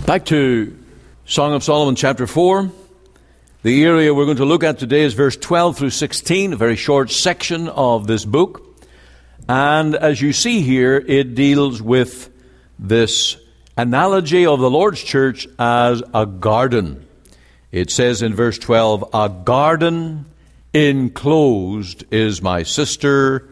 Back to Song of Solomon chapter 4. The area we're going to look at today is verse 12 through 16, a very short section of this book. And as you see here, it deals with this analogy of the Lord's church as a garden. It says in verse 12, "A garden enclosed is my sister,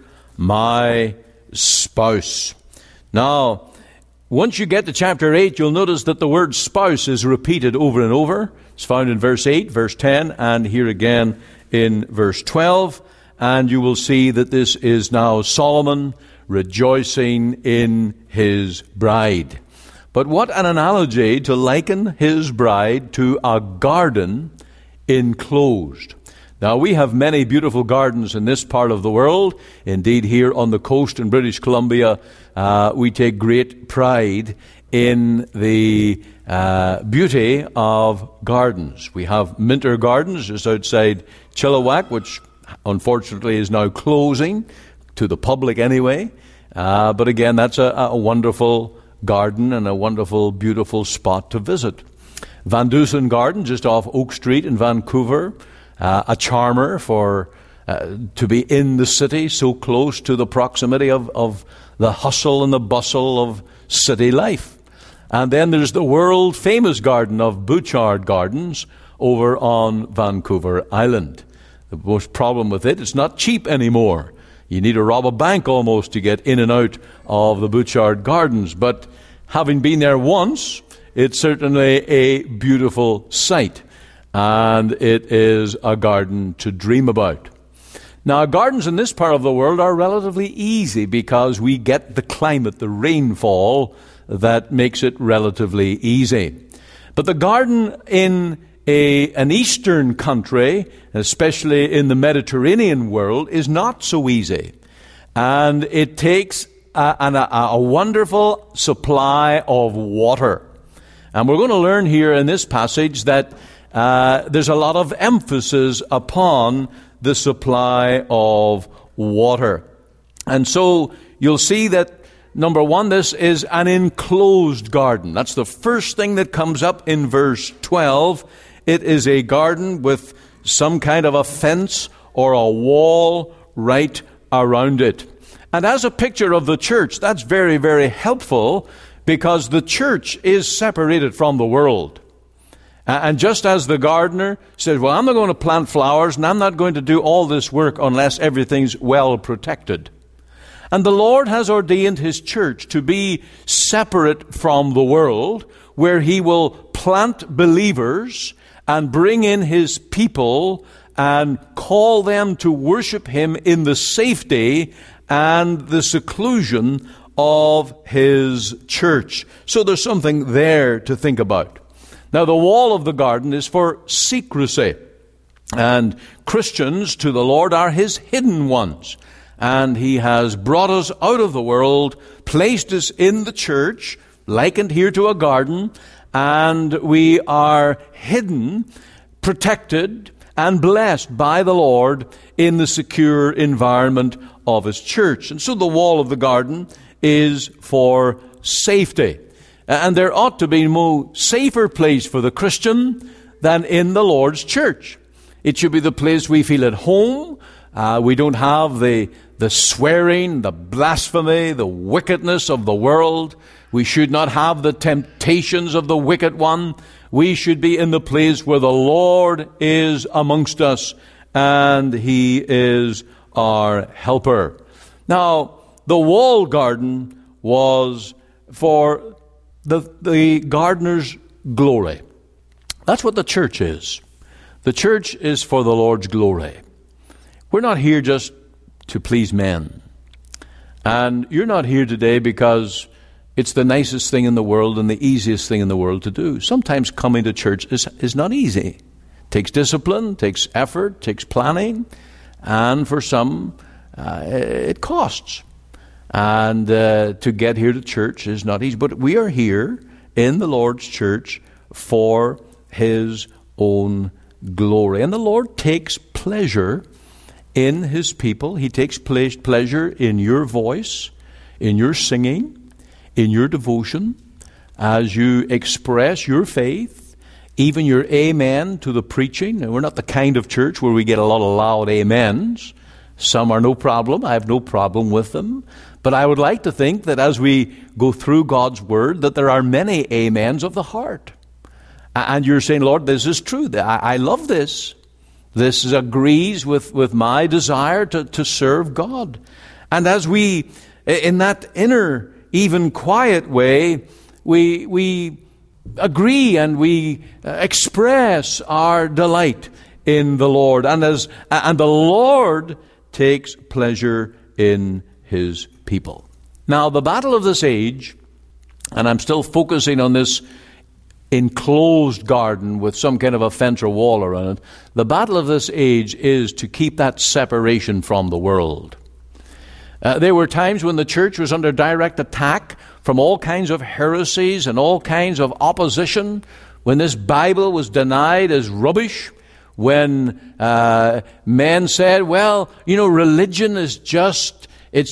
my spouse." Now, once you get to chapter 8, you'll notice that the word spouse is repeated over and over. It's found in verse 8, verse 10, and here again in verse 12. And you will see that this is now Solomon rejoicing in his bride. But what an analogy to liken his bride to a garden enclosed. Now, we have many beautiful gardens in this part of the world. Indeed, here on the coast in British Columbia, we take great pride in the beauty of gardens. We have Minter Gardens just outside Chilliwack, which unfortunately is now closing to the public anyway. But again, that's a wonderful garden and a wonderful, beautiful spot to visit. Van Dusen Garden, just off Oak Street in Vancouver, a charmer for to be in the city, so close to the proximity of the hustle and the bustle of city life. And then there's the world-famous garden of Butchart Gardens over on Vancouver Island. The most problem with it, it's not cheap anymore. You need to rob a bank almost to get in and out of the Butchart Gardens. But having been there once, it's certainly a beautiful sight. And it is a garden to dream about. Now, gardens in this part of the world are relatively easy because we get the climate, the rainfall, that makes it relatively easy. But the garden in an eastern country, especially in the Mediterranean world, is not so easy. And it takes a wonderful supply of water. And we're going to learn here in this passage that there's a lot of emphasis upon the supply of water. And so you'll see that, number one, this is an enclosed garden. That's the first thing that comes up in verse 12. It is a garden with some kind of a fence or a wall right around it. And as a picture of the church, that's very, very helpful because the church is separated from the world. And just as the gardener said, well, I'm not going to plant flowers and I'm not going to do all this work unless everything's well protected. And the Lord has ordained His church to be separate from the world, where He will plant believers and bring in His people and call them to worship Him in the safety and the seclusion of His church. So there's something there to think about. Now, the wall of the garden is for secrecy. And Christians to the Lord are His hidden ones. And He has brought us out of the world, placed us in the church, likened here to a garden, and we are hidden, protected, and blessed by the Lord in the secure environment of His church. And so the wall of the garden is for safety. And there ought to be no safer place for the Christian than in the Lord's church. It should be the place we feel at home. We don't have the swearing, the blasphemy, the wickedness of the world. We should not have the temptations of the wicked one. We should be in the place where the Lord is amongst us and He is our helper. Now, the walled garden was for the gardener's glory. That's what the church is. The church is for the Lord's glory. We're not here just to please men. And you're not here today because it's the nicest thing in the world and the easiest thing in the world to do. Sometimes coming to church is not easy. It takes discipline, takes effort, takes planning, and for some, it costs. And to get here to church is not easy. But we are here in the Lord's church for His own glory. And the Lord takes pleasure in His people. He takes pleasure in your voice, in your singing, in your devotion. as you express your faith, even your amen to the preaching. Now, we're not the kind of church where we get a lot of loud amens. Some are no problem. I have no problem with them. But I would like to think that as we go through God's Word, that there are many amens of the heart. And you're saying, Lord, this is true. I love this. This agrees with my desire to serve God. And as we, in that inner, even quiet way, we agree and we express our delight in the Lord. And the Lord takes pleasure in His people. Now, the battle of this age, and I'm still focusing on this enclosed garden with some kind of a fence or wall around it, the battle of this age is to keep that separation from the world. There were times when the church was under direct attack from all kinds of heresies and all kinds of opposition, when this Bible was denied as rubbish, when men said, well, religion is just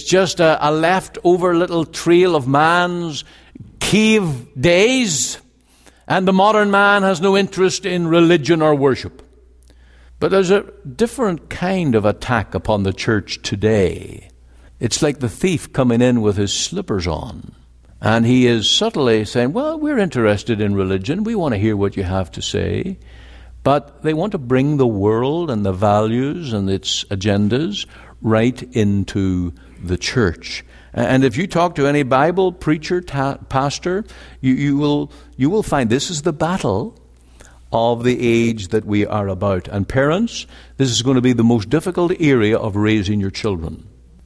a leftover little trail of man's cave days, and the modern man has no interest in religion or worship. But there's a different kind of attack upon the church today. It's like the thief coming in with his slippers on. And he is subtly saying, well, we're interested in religion. We want to hear what you have to say. But they want to bring the world and the values and its agendas right into the church. And if you talk to any Bible preacher, pastor, you will find this is the battle of the age that we are about. And parents, this is going to be the most difficult area of raising your children.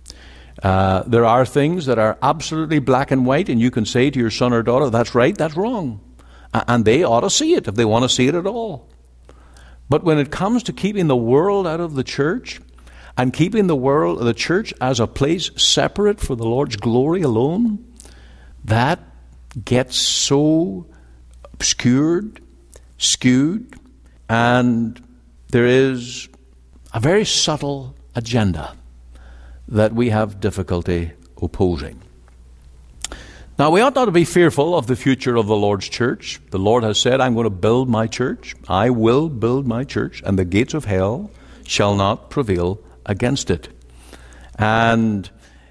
There are things that are absolutely black and white, and you can say to your son or daughter, that's right, that's wrong. And they ought to see it if they want to see it at all. But when it comes to keeping the world out of the church, and keeping the church as a place separate for the Lord's glory alone, that gets so obscured, skewed, and there is a very subtle agenda that we have difficulty opposing. Now, we ought not to be fearful of the future of the Lord's church. The Lord has said, I'm going to build my church. I will build my church, and the gates of hell shall not prevail against it. And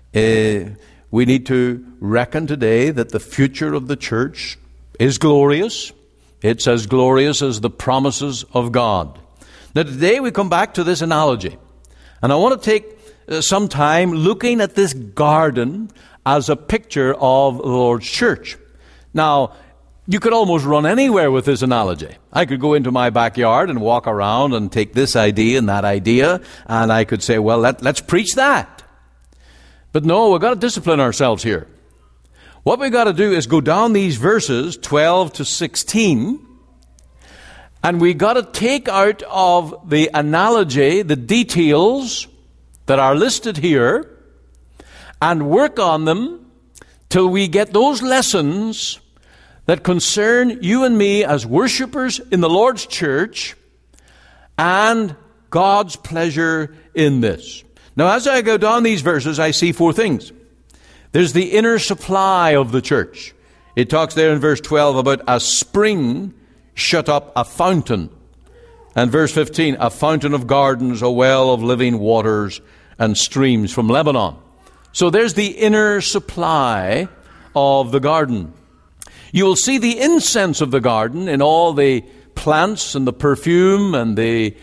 we need to reckon today that the future of the church is glorious. It's as glorious as the promises of God. Now, today we come back to this analogy. And I want to take some time looking at this garden as a picture of the Lord's church. Now, you could almost run anywhere with this analogy. I could go into my backyard and walk around and take this idea and that idea, and I could say, well, let's preach that. But no, we've got to discipline ourselves here. What we've got to do is go down these verses, 12 to 16, and we've got to take out of the analogy the details that are listed here and work on them till we get those lessons that concern you and me as worshipers in the Lord's church and God's pleasure in this. Now, as I go down these verses, I see four things. There's the inner supply of the church. It talks there in verse 12 about a spring shut up a fountain. And verse 15, a fountain of gardens, a well of living waters and streams from Lebanon. So there's the inner supply of the garden. You will see the incense of the garden in all the plants and the perfume and the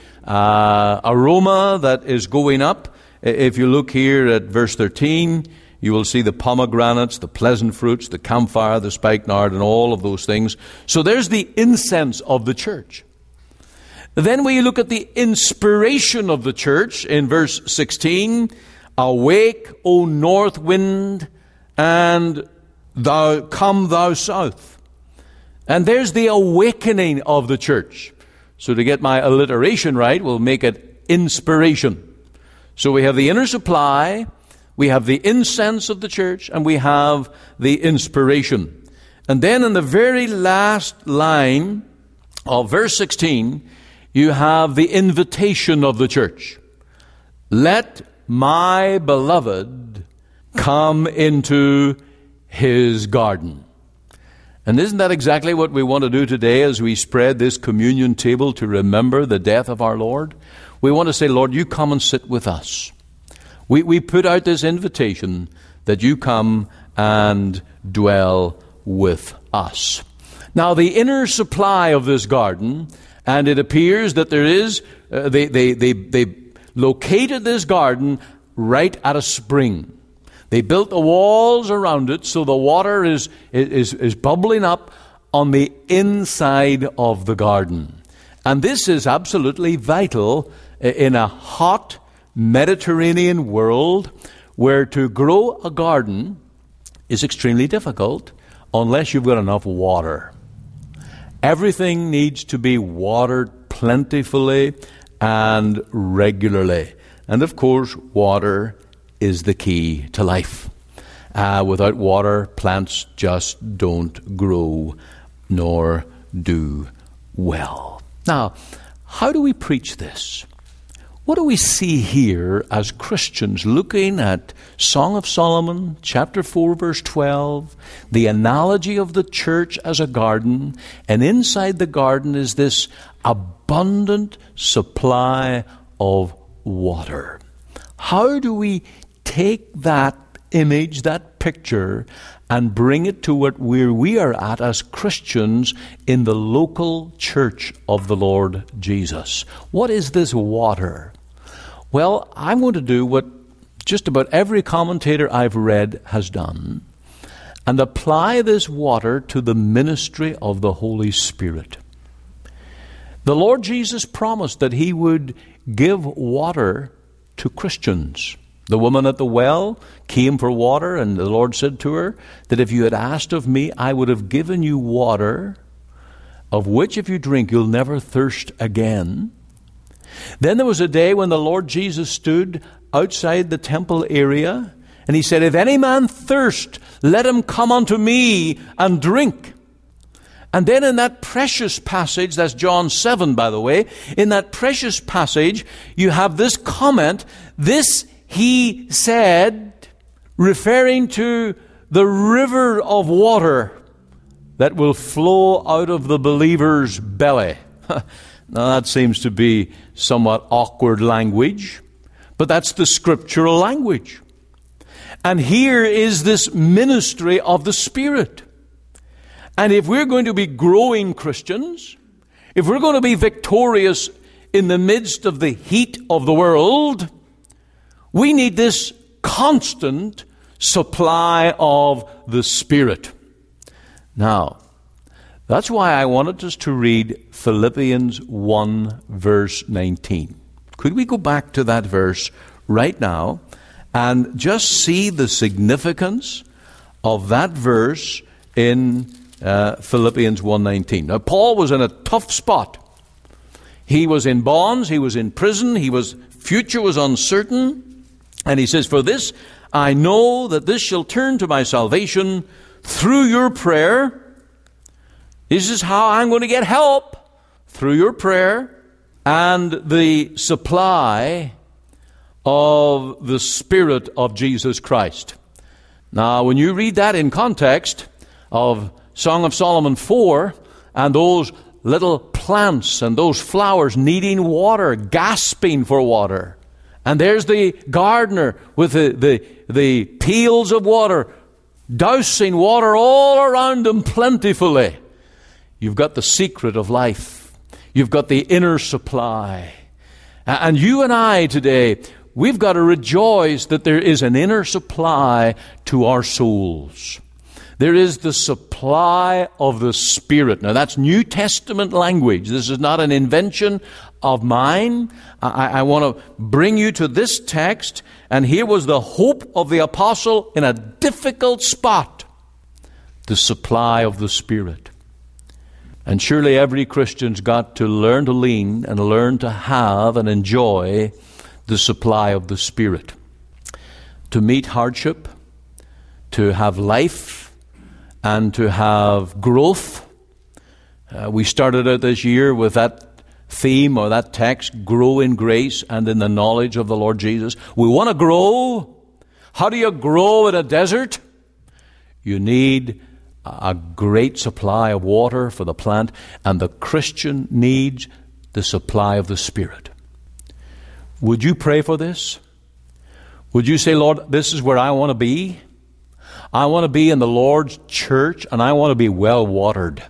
aroma that is going up. If you look here at verse 13, you will see the pomegranates, the pleasant fruits, the camphire, the spikenard, and all of those things. So there's the incense of the church. Then we look at the inspiration of the church in verse 16. Awake, O north wind, and come thou south. And there's the awakening of the church. So to get my alliteration right, we'll make it inspiration. So we have the inner supply, we have the incense of the church, and we have the inspiration. And then in the very last line of verse 16, you have the invitation of the church. Let my beloved come into his garden. And isn't that exactly what we want to do today as we spread this communion table to remember the death of our Lord? We want to say, Lord, you come and sit with us. We put out this invitation that you come and dwell with us. Now, the inner supply of this garden, and it appears that there is, they located this garden right at a spring. They built the walls around it so the water is bubbling up on the inside of the garden. And this is absolutely vital in a hot Mediterranean world where to grow a garden is extremely difficult unless you've got enough water. Everything needs to be watered plentifully and regularly. And of course, water is the key to life. Without water, plants just don't grow nor do well. Now, how do we preach this? What do we see here as Christians looking at Song of Solomon, chapter 4, verse 12, the analogy of the church as a garden, and inside the garden is this abundant supply of water. How do we take that image, that picture, and bring it to where we are at as Christians in the local church of the Lord Jesus? What is this water? Well, I'm going to do what just about every commentator I've read has done, and apply this water to the ministry of the Holy Spirit. The Lord Jesus promised that he would give water to Christians. The woman at the well came for water, and the Lord said to her that if you had asked of me, I would have given you water, of which if you drink, you'll never thirst again. Then there was a day when the Lord Jesus stood outside the temple area, and he said, if any man thirst, let him come unto me and drink. And then in that precious passage, that's John 7, by the way, in that precious passage, you have this comment, this he said, referring to the river of water that will flow out of the believer's belly. Now that seems to be somewhat awkward language, but that's the scriptural language. And here is this ministry of the Spirit. And if we're going to be growing Christians, if we're going to be victorious in the midst of the heat of the world, we need this constant supply of the Spirit. Now, that's why I wanted us to read Philippians 1, verse 19. Could we go back to that verse right now and just see the significance of that verse in Philippians 1:19. Now, Paul was in a tough spot. He was in bonds, he was in prison, future was uncertain, and he says, for this I know that this shall turn to my salvation through your prayer. This is how I'm going to get help, through your prayer and the supply of the Spirit of Jesus Christ. Now, when you read that in context of Song of Solomon 4, and those little plants and those flowers needing water, gasping for water, and there's the gardener with the pails of water, dousing water all around them plentifully. You've got the secret of life. You've got the inner supply. And you and I today, we've got to rejoice that there is an inner supply to our souls. There is the supply of the Spirit. Now that's New Testament language. This is not an invention of mine. I want to bring you to this text. And here was the hope of the apostle in a difficult spot. The supply of the Spirit. And surely every Christian's got to learn to lean and learn to have and enjoy the supply of the Spirit. To meet hardship, to have life, and to have growth. We started out this year with that theme or that text, grow in grace and in the knowledge of the Lord Jesus. We want to grow. How do you grow in a desert? You need a great supply of water for the plant, and the Christian needs the supply of the Spirit. Would you pray for this? Would you say, Lord, this is where I want to be? I want to be in the Lord's church, and I want to be well watered.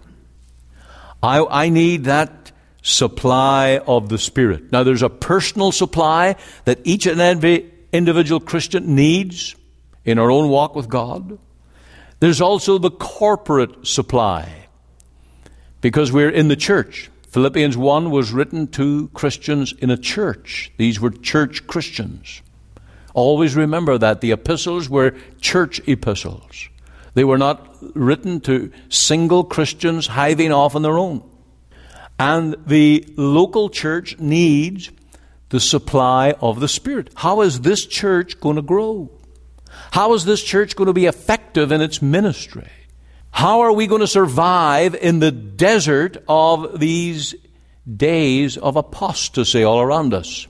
I need that supply of the Spirit. Now, there's a personal supply that each and every individual Christian needs in our own walk with God. There's also the corporate supply, because we're in the church. Philippians 1 was written to Christians in a church. These were church Christians. Always remember that the epistles were church epistles. They were not written to single Christians hiving off on their own. And the local church needs the supply of the Spirit. How is this church going to grow? How is this church going to be effective in its ministry? How are we going to survive in the desert of these days of apostasy all around us?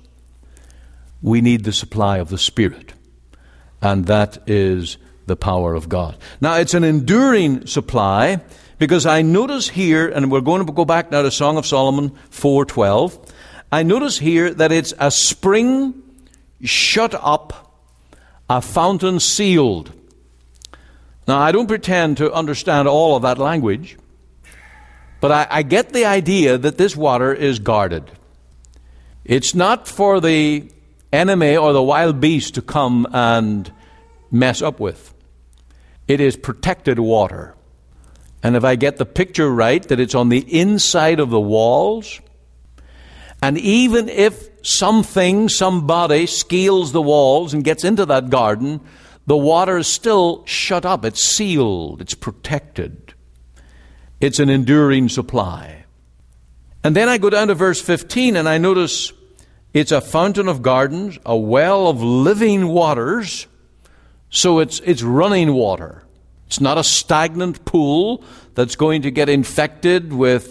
We need the supply of the Spirit, and that is the power of God. Now, it's an enduring supply, because I notice here, and we're going to go back now to Song of Solomon 4:12, I notice here that it's a spring shut up, a fountain sealed. Now, I don't pretend to understand all of that language, but I get the idea that this water is guarded. It's not for the enemy or the wild beast to come and mess up with. It is protected water. And if I get the picture right, that it's on the inside of the walls, and even if somebody scales the walls and gets into that garden, the water is still shut up. It's sealed. It's protected. It's an enduring supply. And then I go down to verse 15, and I notice it's a fountain of gardens, a well of living waters. So it's running water. It's not a stagnant pool that's going to get infected with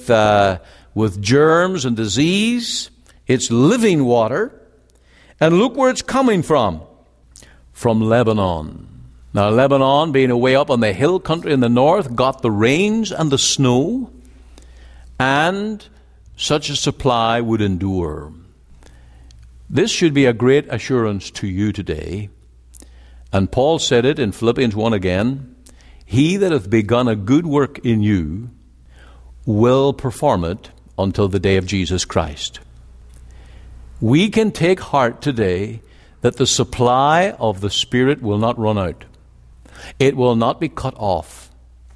germs and disease. It's living water. And look where it's coming from. From Lebanon. Now, Lebanon, being away up on the hill country in the north, got the rains and the snow, and such a supply would endure. This should be a great assurance to you today. And Paul said it in Philippians 1 again, "He that hath begun a good work in you will perform it until the day of Jesus Christ." We can take heart today that the supply of the Spirit will not run out. It will not be cut off.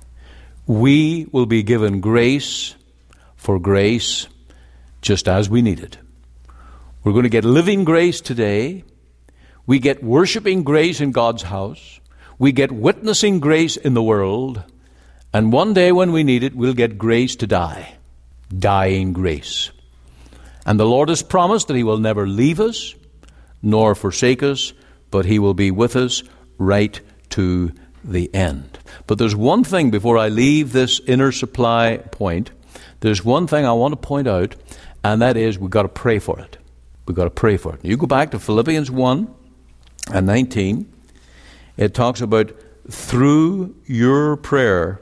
We will be given grace for grace, just as we need it. We're going to get living grace today. We get worshiping grace in God's house. We get witnessing grace in the world. And one day when we need it, we'll get grace to die. Dying grace. And the Lord has promised that He will never leave us nor forsake us, but He will be with us right to the end. But there's one thing before I leave this inner supply point. There's one thing I want to point out, and that is we've got to pray for it. We've got to pray for it. You go back to Philippians 1 and 19. It talks about through your prayer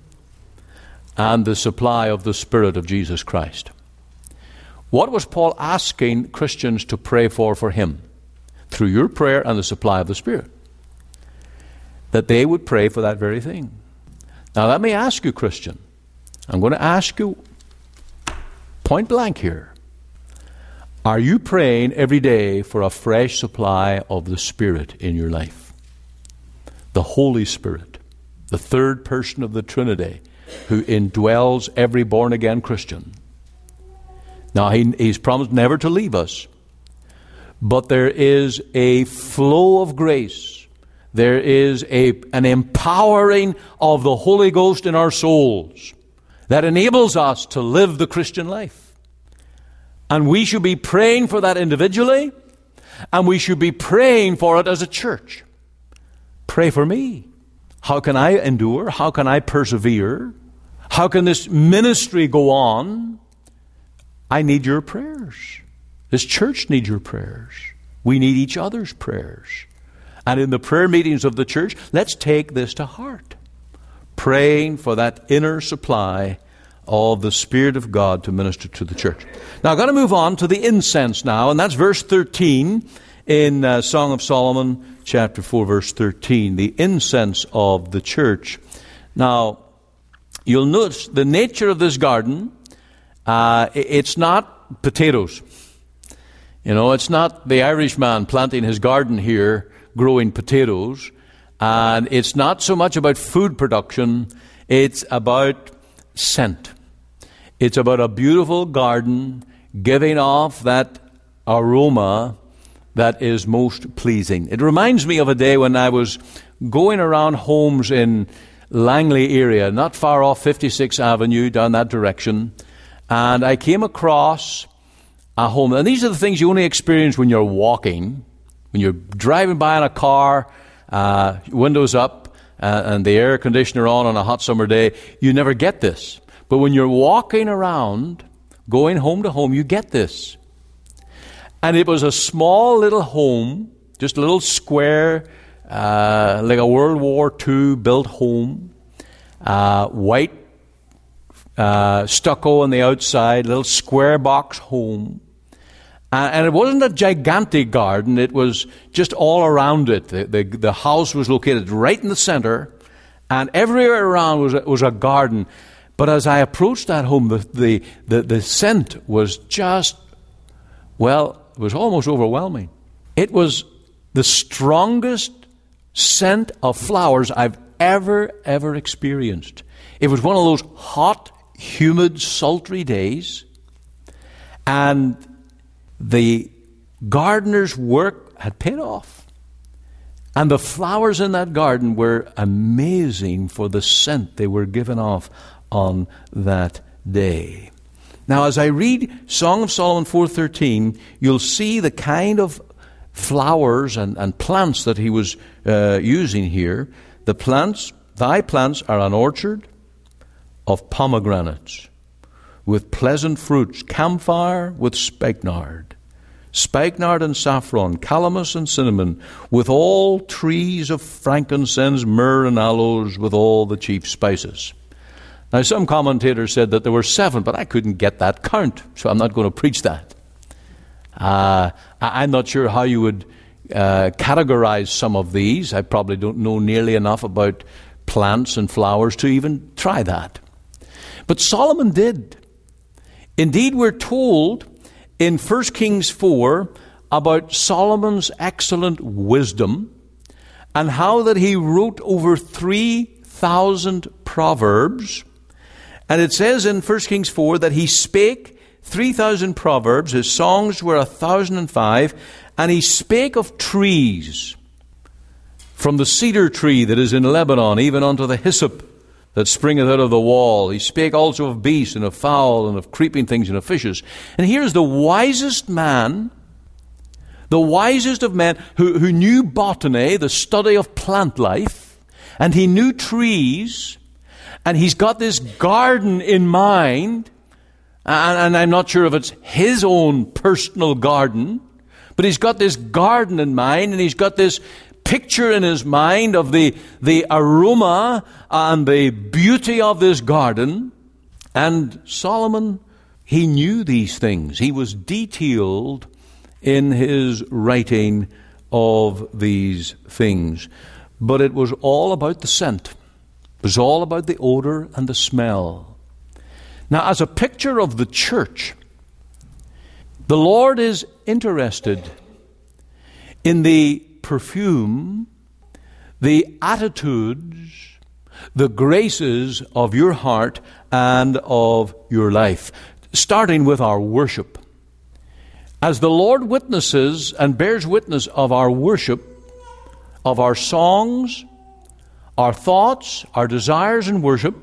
and the supply of the Spirit of Jesus Christ. What was Paul asking Christians to pray for him? Through your prayer and the supply of the Spirit. That they would pray for that very thing. Now let me ask you, Christian. I'm going to ask you point blank here. Are you praying every day for a fresh supply of the Spirit in your life? The Holy Spirit, the third person of the Trinity, who indwells every born-again Christian. Now, He's promised never to leave us. But there is a flow of grace. There is an empowering of the Holy Ghost in our souls that enables us to live the Christian life. And we should be praying for that individually, and we should be praying for it as a church. Pray for me. How can I endure? How can I persevere? How can this ministry go on? I need your prayers. This church needs your prayers. We need each other's prayers. And in the prayer meetings of the church, let's take this to heart. praying for that inner supply of the Spirit of God to minister to the church. Now, I've got to move on to the incense now, and that's verse 13 in Song of Solomon, chapter 4, verse 13, the incense of the church. Now, you'll notice the nature of this garden, it's not potatoes. It's not the Irishman planting his garden here, growing potatoes. And it's not so much about food production, it's about scent. It's about a beautiful garden giving off that aroma that is most pleasing. It reminds me of a day when I was going around homes in Langley area, not far off 56th Avenue, down that direction, and I came across a home. And these are the things you only experience when you're walking, when you're driving by in a car, windows up, and the air conditioner on a hot summer day. You never get this. But when you're walking around, going home to home, you get this. And it was a small little home, just a little square, like a World War II built home, white stucco on the outside, little square box home. And it wasn't a gigantic garden, it was just all around it. The house was located right in the center, and everywhere around was a garden. But as I approached that home, the scent was just, well, it was almost overwhelming. It was the strongest scent of flowers I've ever experienced. It was one of those hot, humid, sultry days, and the gardener's work had paid off. And the flowers in that garden were amazing for the scent they were given off on that day. Now, as I read Song of Solomon 4:13, you'll see the kind of flowers and plants that he was using here. The plants, thy plants are an orchard of pomegranates, with pleasant fruits, camphire with spikenard and saffron, calamus and cinnamon, with all trees of frankincense, myrrh and aloes, with all the chief spices. Now, some commentators said that there were 7, but I couldn't get that count, so I'm not going to preach that. I'm not sure how you would categorize some of these. I probably don't know nearly enough about plants and flowers to even try that. But Solomon did. Indeed, we're told in 1 Kings 4 about Solomon's excellent wisdom and how that he wrote over 3,000 proverbs. And it says in 1 Kings 4 that he spake 3,000 proverbs. His songs were 1,005. And he spake of trees, from the cedar tree that is in Lebanon, even unto the hyssop that springeth out of the wall. He spake also of beasts and of fowl and of creeping things and of fishes. And here's the wisest man, the wisest of men, who knew botany, the study of plant life, and he knew trees, and he's got this garden in mind, and I'm not sure if it's his own personal garden, but he's got this garden in mind, and he's got this picture in his mind of the aroma and the beauty of this garden. And Solomon, he knew these things. He was detailed in his writing of these things. But it was all about the scent. It was all about the odor and the smell. Now, as a picture of the church, the Lord is interested in the perfume, the attitudes, the graces of your heart and of your life, starting with our worship. As the Lord witnesses and bears witness of our worship, of our songs, our thoughts, our desires in worship,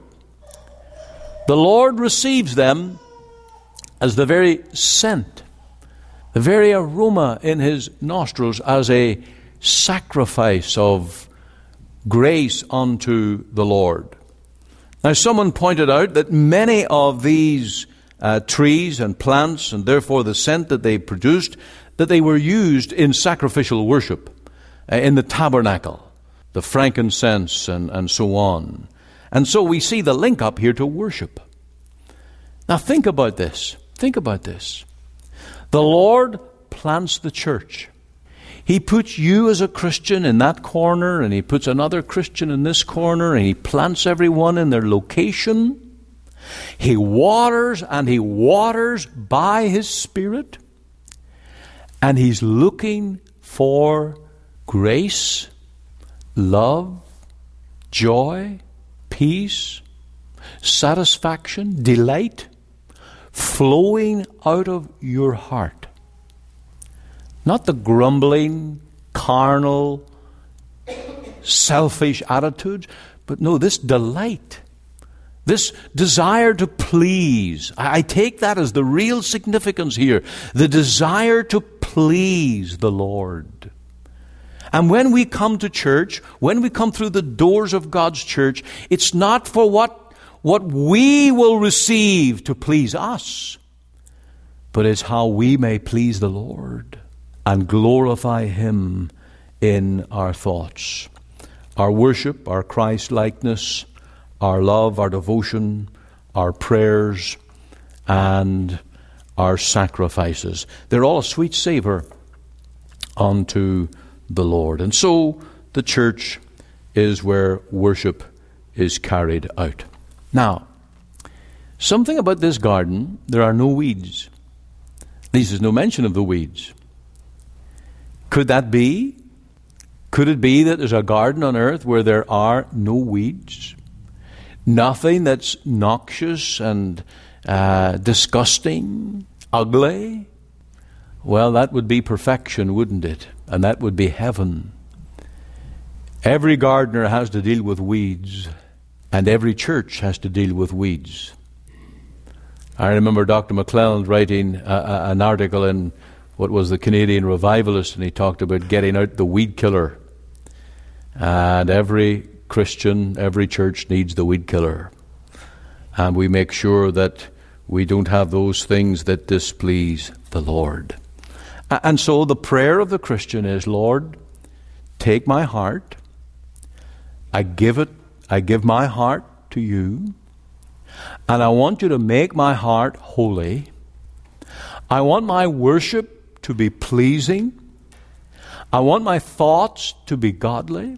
the Lord receives them as the very scent, the very aroma in his nostrils, as a sacrifice of grace unto the Lord. Now, someone pointed out that many of these trees and plants, and therefore the scent that they produced, that they were used in sacrificial worship, in the tabernacle, the frankincense and so on. And so we see the link up here to worship. Now think about this. Think about this. The Lord plants the church. He puts you as a Christian in that corner, and He puts another Christian in this corner, and He plants everyone in their location. He waters, and He waters by His Spirit. And He's looking for grace, love, joy, peace, satisfaction, delight, flowing out of your heart. Not the grumbling, carnal, selfish attitudes, but no, this delight, this desire to please. I take that as the real significance here, the desire to please the Lord. And when we come to church, when we come through the doors of God's church, it's not for what we will receive to please us, but it's how we may please the Lord and glorify Him in our thoughts. Our worship, our Christ-likeness, our love, our devotion, our prayers, and our sacrifices. They're all a sweet savor unto the Lord. And so the church is where worship is carried out. Now, something about this garden, there are no weeds. At least there's no mention of the weeds. Could that be? Could it be that there's a garden on earth where there are no weeds? Nothing that's noxious and disgusting, ugly? Well, that would be perfection, wouldn't it? And that would be heaven. Every gardener has to deal with weeds, and every church has to deal with weeds. I remember Dr. McClelland writing an article in what was the Canadian Revivalist, and he talked about getting out the weed killer. And every Christian, every church needs the weed killer. And we make sure that we don't have those things that displease the Lord. And so the prayer of the Christian is, Lord, take my heart. I give my heart to you. And I want you to make my heart holy. I want my worship to be pleasing. I want my thoughts to be godly.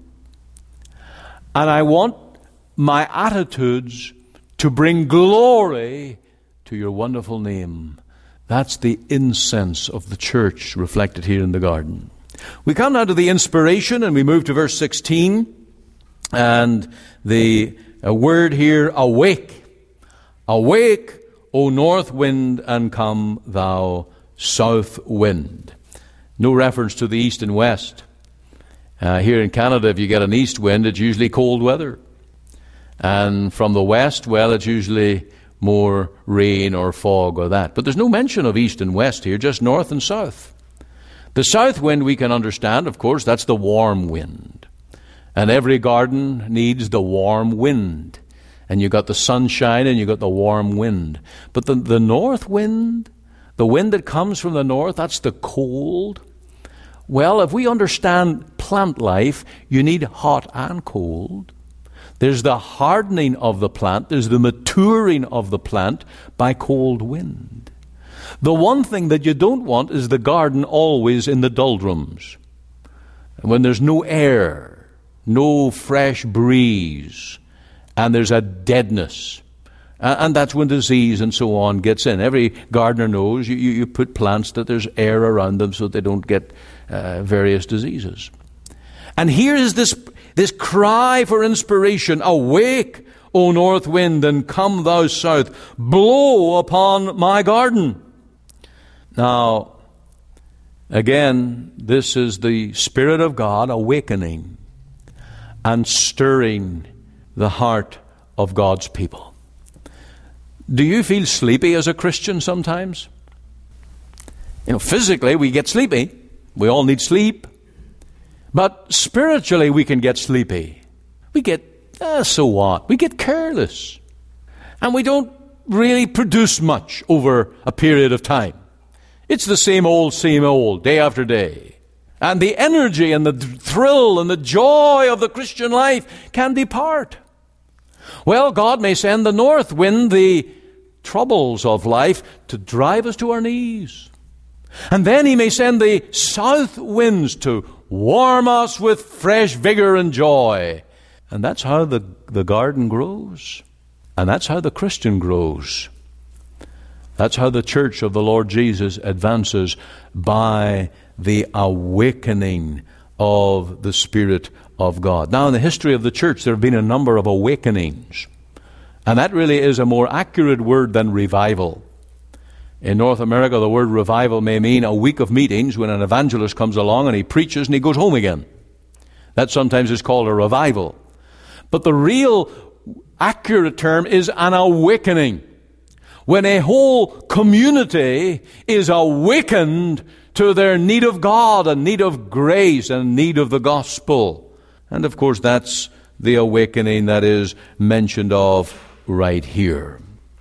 And I want my attitudes to bring glory to your wonderful name. That's the incense of the church reflected here in the garden. We come now to the inspiration, and we move to verse 16. And the word here, awake. Awake, O north wind, and come, thou south wind. No reference to the east and west. Here in Canada, if you get an east wind, it's usually cold weather. And from the west, well, it's usually more rain or fog or that. But there's no mention of east and west here, just north and south. The south wind we can understand, of course, that's the warm wind. And every garden needs the warm wind. And you got the sunshine and you got the warm wind. But the north wind, the wind that comes from the north, that's the cold. Well, if we understand plant life, you need hot and cold. There's the hardening of the plant. There's the maturing of the plant by cold wind. The one thing that you don't want is the garden always in the doldrums. When there's no air, no fresh breeze, and there's a deadness. And that's when disease and so on gets in. Every gardener knows you put plants that there's air around them so they don't get various diseases. And here is this cry for inspiration. Awake, O north wind, and come thou south. Blow upon my garden. Now, again, this is the Spirit of God awakening and stirring the heart of God's people. Do you feel sleepy as a Christian sometimes? Physically we get sleepy. We all need sleep. But spiritually we can get sleepy. We get, so what? We get careless. And we don't really produce much over a period of time. It's the same old, day after day. And the energy and the thrill and the joy of the Christian life can depart. Well, God may send the north wind, the troubles of life, to drive us to our knees. And then He may send the south winds to warm us with fresh vigor and joy. And that's how the garden grows. And that's how the Christian grows. That's how the church of the Lord Jesus advances, by the awakening of the Spirit of God. Now, in the history of the church, there have been a number of awakenings. And that really is a more accurate word than revival. In North America, the word revival may mean a week of meetings when an evangelist comes along and he preaches and he goes home again. That sometimes is called a revival. But the real accurate term is an awakening. When a whole community is awakened to their need of God and need of grace and need of the gospel. And of course, that's the awakening that is mentioned of right here.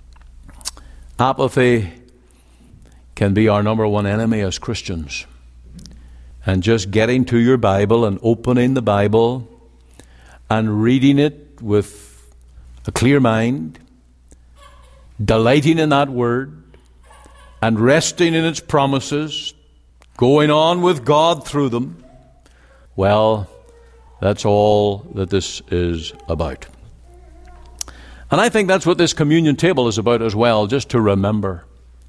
Apathy can be our number one enemy as Christians. And just getting to your Bible and opening the Bible and reading it with a clear mind, delighting in that word, and resting in its promises, going on with God through them, well, that's all that this is about. And I think that's what this communion table is about as well, just to remember.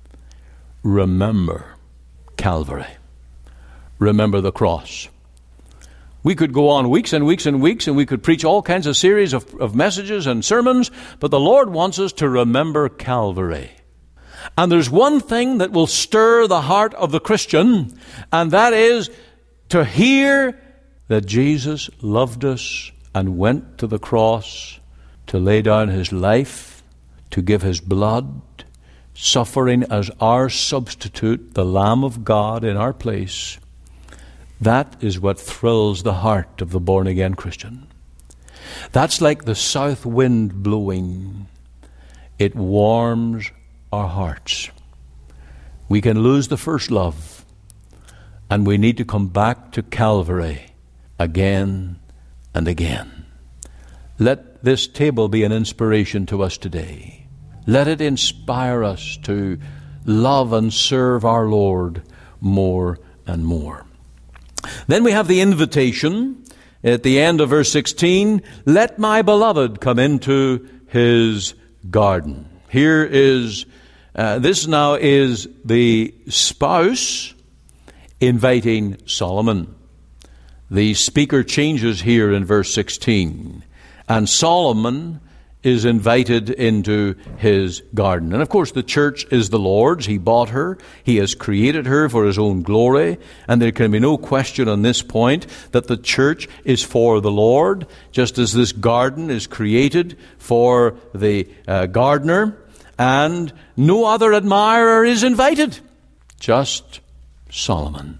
Remember Calvary. Remember the cross. We could go on weeks and weeks and weeks, and we could preach all kinds of series of messages and sermons, but the Lord wants us to remember Calvary. And there's one thing that will stir the heart of the Christian, and that is to hear that Jesus loved us and went to the cross to lay down His life, to give His blood, suffering as our substitute, the Lamb of God in our place. That is what thrills the heart of the born-again Christian. That's like the south wind blowing. It warms our hearts. We can lose the first love, and we need to come back to Calvary again and again. Let this table be an inspiration to us today. Let it inspire us to love and serve our Lord more and more. Then we have the invitation at the end of verse 16. Let my beloved come into his garden. Here is, this now is the spouse inviting Solomon. The speaker changes here in verse 16. And Solomon is invited into his garden. And of course the church is the Lord's. He bought her. He has created her for His own glory. And there can be no question on this point that the church is for the Lord, just as this garden is created for the gardener. And no other admirer is invited, just Solomon.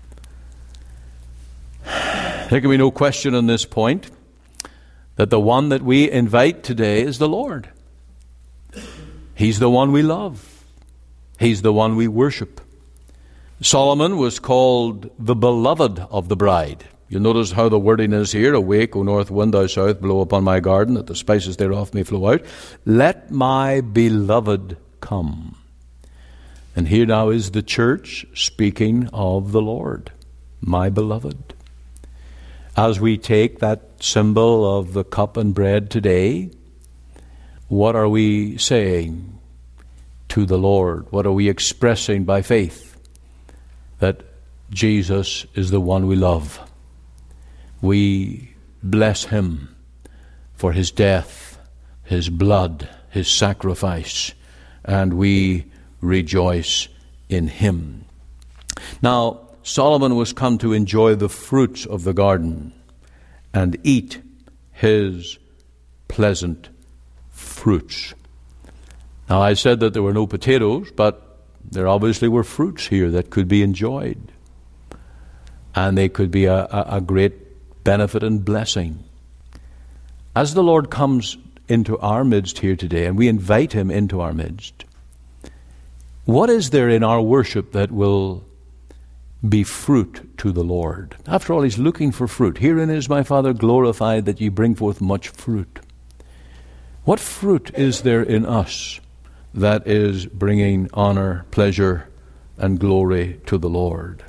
There can be no question on this point that the one that we invite today is the Lord. He's the one we love. He's the one we worship. Solomon was called the beloved of the bride. You'll notice how the wording is here. Awake, O north wind, thou south, blow upon my garden, that the spices thereof may flow out. Let my beloved come. And here now is the church speaking of the Lord, my beloved. As we take that symbol of the cup and bread today, what are we saying to the Lord? What are we expressing by faith? That Jesus is the one we love. We bless Him for His death, His blood, His sacrifice, and we rejoice in Him. Now, Solomon was come to enjoy the fruits of the garden and eat his pleasant fruits. Now, I said that there were no potatoes, but there obviously were fruits here that could be enjoyed. And they could be a great benefit and blessing. As the Lord comes into our midst here today, and we invite Him into our midst, what is there in our worship that will be fruit to the Lord? After all, He's looking for fruit. Herein is my Father glorified, that ye bring forth much fruit. What fruit is there in us that is bringing honor, pleasure, and glory to the Lord?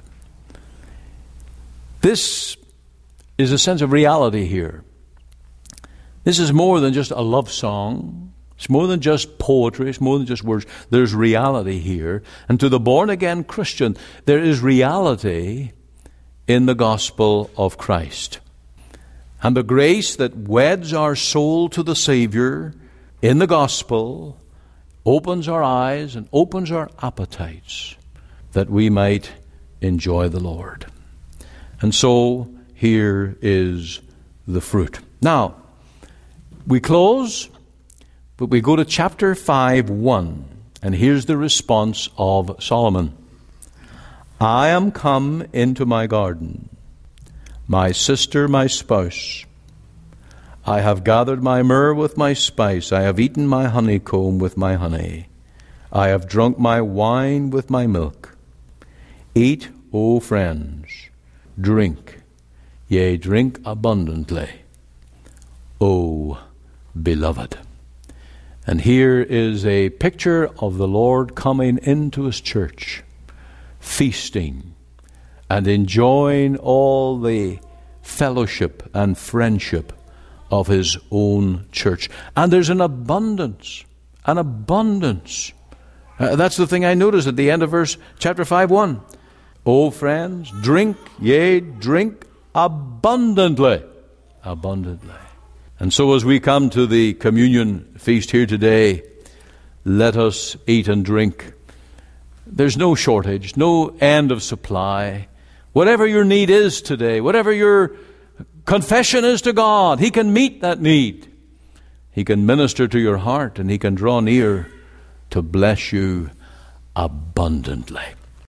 This is a sense of reality here. This is more than just a love song. It's more than just poetry. It's more than just words. There's reality here. And to the born-again Christian, there is reality in the gospel of Christ. And the grace that weds our soul to the Savior in the gospel opens our eyes and opens our appetites that we might enjoy the Lord. And so here is the fruit. Now, we close, but we go to chapter 5:1, and here's the response of Solomon. I am come into my garden, my sister, my spouse. I have gathered my myrrh with my spice. I have eaten my honeycomb with my honey. I have drunk my wine with my milk. Eat, O friends, drink, yea, drink abundantly, O beloved. And here is a picture of the Lord coming into His church, feasting and enjoying all the fellowship and friendship of His own church. And there's an abundance, an abundance. That's the thing I noticed at the end of chapter 5:1. O friends, drink, yea, drink abundantly. Abundantly. And so as we come to the communion feast here today, let us eat and drink. There's no shortage, no end of supply. Whatever your need is today, whatever your confession is to God, He can meet that need. He can minister to your heart, and He can draw near to bless you abundantly.